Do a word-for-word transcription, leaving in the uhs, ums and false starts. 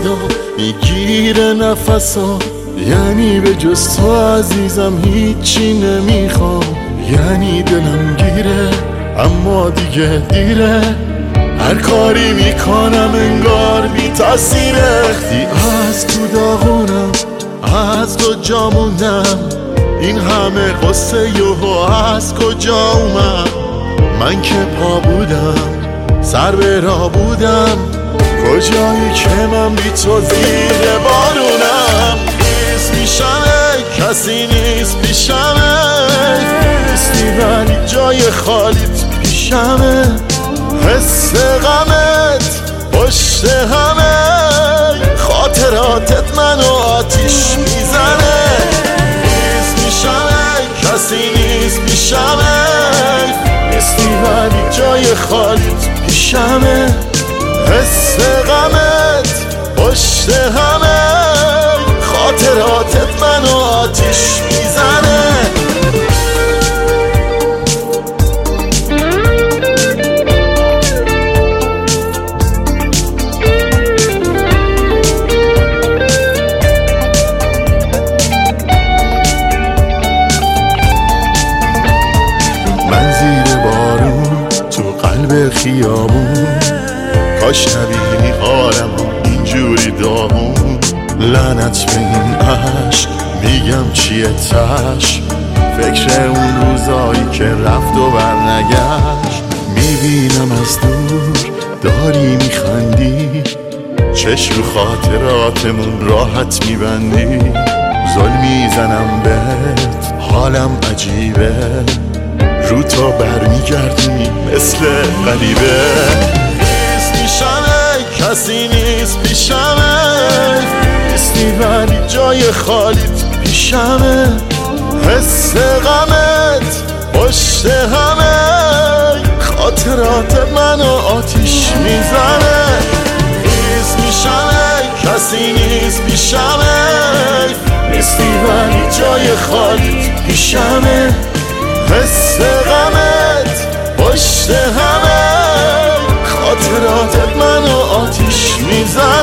صدا میگیره نفسا، یعنی به جز تو عزیزم هیچی نمیخوام. یعنی دلم گیره اما دیگه دیره، هر کاری میکنم انگار بی تاثیره. وقتی از تو داغونم از کجا موندم، این همه قصه یهو از کجا اومد؟ من که پا بودم سر به راه بودم، کجایی که من بی تو زیر بارونم. نیست میشمه کسی نیست پیشمه، نیستی ولی جای خالیت پیشمه. حس غمت پشت همه، خاطراتت منو آتیش میزنه. نیست میشمه کسی نیست پیشمه، نیستی ولی جای خالیت پیشمه. حس غمت پشت همه، خاطراتت منو آتیش میزنه. من زیر بارون تو قلب خیابون، کاش نبینی حالمو اینجوری داغون. لعنت به این عشق میگم چیه تش، فکر اون روزایی که رفت و برنگشت. میبینم از دور داری میخندی، چشم رو خاطراتمون راحت میبندی. ظلم میزنم بهت حالم عجیبه، رو تو برمیگردی مثل غریبه. نیست میشمه کسی نیست پیشمه، نیستی ولی جای خالیت پیشمه. حس غمت پشت همه، خاطرات منو آتیش میزنه. نیست میشمه کسی نیست پیشمه، نیستی ولی جای خالیت پیشمه. حس غمت پشت همه، خاطراتت منو آتیش میزنه.